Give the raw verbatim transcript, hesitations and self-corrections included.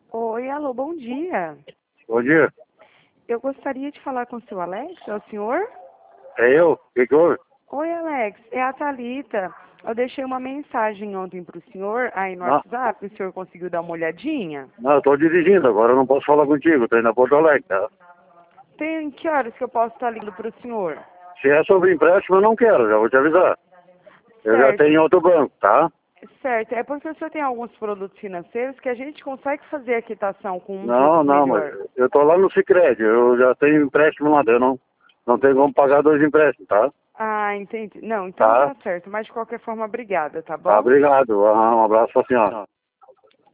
Oi, alô, bom dia. Bom dia. Eu gostaria de falar com o seu Alex, é o senhor? É eu? O que que houve? Oi, Alex, é a Thalita. Eu deixei uma mensagem ontem para o senhor aí no Não, WhatsApp, o senhor conseguiu dar uma olhadinha? não, eu tô dirigindo, agora eu não posso falar contigo, tô indo na Porto Alegre, tá? Tem que horas que eu posso estar lindo para o senhor? Se é sobre empréstimo, eu não quero, já vou te avisar. Eu já Certo, tenho outro banco, tá? certo. É porque o senhor tem alguns produtos financeiros que a gente consegue fazer a quitação com um Não, juros não, mas melhor. eu tô lá no Sicredi, eu já tenho empréstimo lá, eu não, não tenho como pagar dois empréstimos, tá? Ah, entendi. Não, então Tá? tá certo. Mas de qualquer forma, obrigada, tá Tá, bom? obrigado. Ah, um abraço pra senhora.